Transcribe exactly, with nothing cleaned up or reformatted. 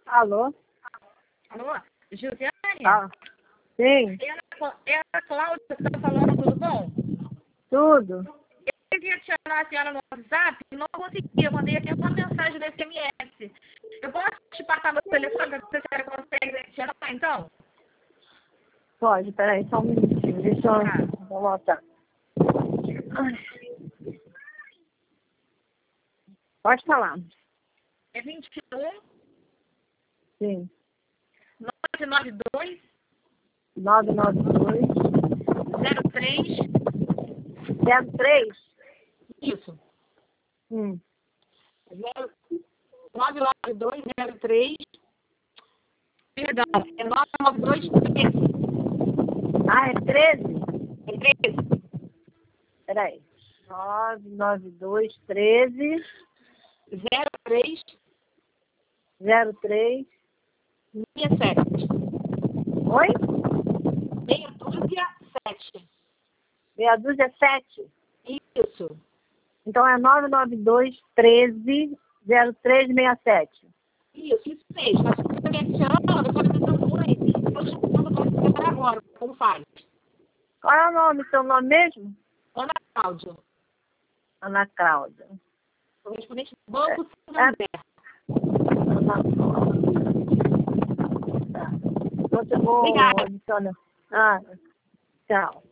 Alô? Alô? Josiane? Ah, sim, É a, é a Cláudia que está falando, tudo bom? tudo. Eu queria adicionar a senhora no WhatsApp e não consegui. Eu mandei até uma mensagem no S M S. Eu posso te passar meu telefone para ver se a senhora consegue adicionar, então? Pode, peraí, só um minutinho. Deixa eu Tá. vou voltar. Ai. Pode falar. É vinte e um, Sim. nove nove dois, nove nove dois, zero três. zero três. Isso. Hum. nove nove dois, zero três. Perdão, é nove nove dois, treze. Ah, é treze? É treze. Peraí. nove nove dois, treze, zero três, zero três. sessenta e sete. Oi? Meia dúzia, sete. Meia dúzia, sete. Isso. Então é nove nove dois, treze, zero três, sessenta e sete. Isso, isso mesmo. Mas se você me adicionando, eu quero ver seu nome. Eu te mando para você agora. Como faz? Qual é o nome? Seu nome mesmo? Ana Cláudia. Ana Cláudia. Correspondente do Banco É. Santander. Ana Cláudia. Tá. Então eu vou Obrigada. adicionar. Ah, tchau.